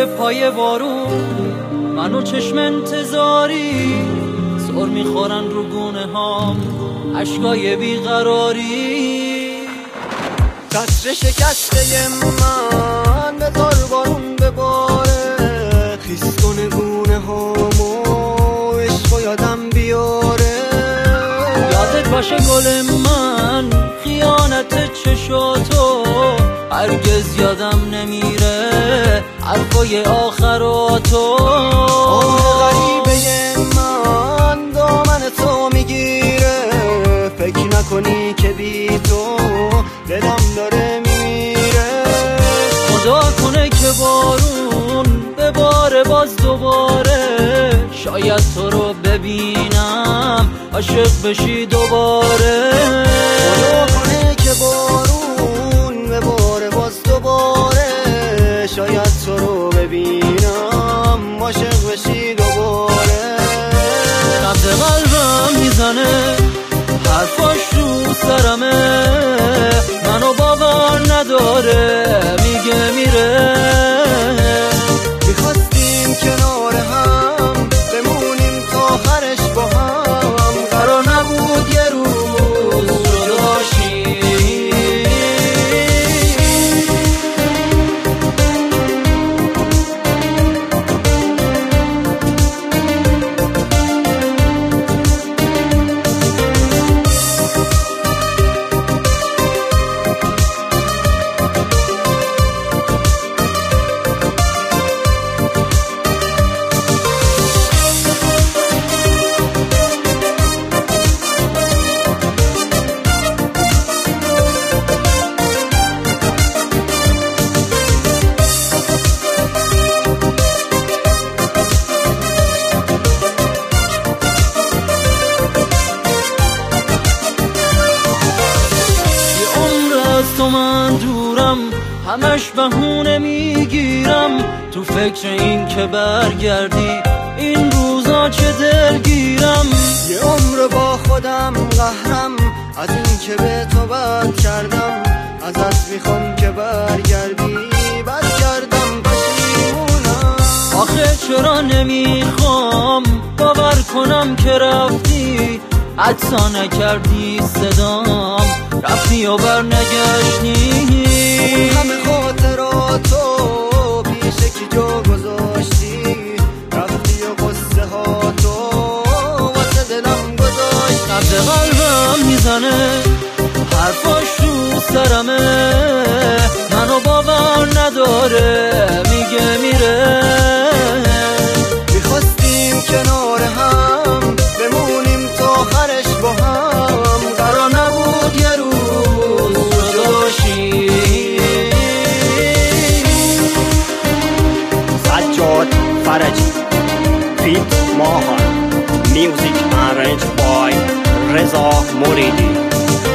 زیر پای بارون منو چشم انتظاری سر میخورن رو گونه هام عشقای بیقراری. قطر شکسته من بذار بارون بباره خیس کنه گونه هامو عشق و یادم بیاره. یادت باشه گل من خیانت چشاتو هرگز یادم نمیره حرفای آخراتو. غریبه من دامن تو میگیره فکر نکنی که بی تو دلم داره میمیره. خدا کنه که بارون بباره باز دوباره شاید تو رو ببینم عاشق بشی دوباره. خدا کنه که بارون بباره باز دوباره شاید تو رو ببینم عاشق بشی دوباره. نبض قلبم میزنه حرفاش رو سرمه منو باور نداره میگه میره. میخواستیم کنار هم بمونیم تا آخرش با هم قرار نبود یه روز جدا شیم. تو من دورم همش بهونه میگیرم تو فکر این که برگردی این روزا چه دلگیرم. یه عمر با خودم قهرم از این که به تو بد کردم ازت میخوام که برگردی بد کردم پشیمونم. آخه چرا نمیخوام باور کنم که رفتی حدسا نکردی صدام رفتی و برنگشتی. همه خاطراتو پیش کی جا گذاشتی رفتی و قصه هاتو واسه دلم گذاشتی. نبض قلبم میزنه حرفاش رو سرمه منو باور نداره میگه میره. میخواستیم کنار هم بمونیم تا آخرش با هم قرار نبود یه روز جدا شیم. سجاد فرجی فیت ماهان میوزیک ارنج بای رضا موریدی.